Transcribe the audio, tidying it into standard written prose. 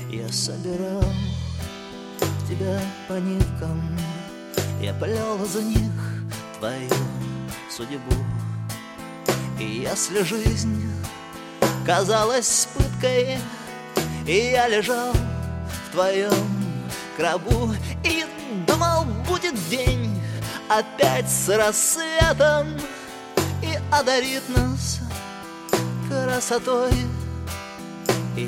Я собирал тебя по ниткам, я плел за них твою судьбу. И если жизнь казалась пыткой, и я лежал в твоем гробу и думал, будет день опять с рассветом и одарит нас красотой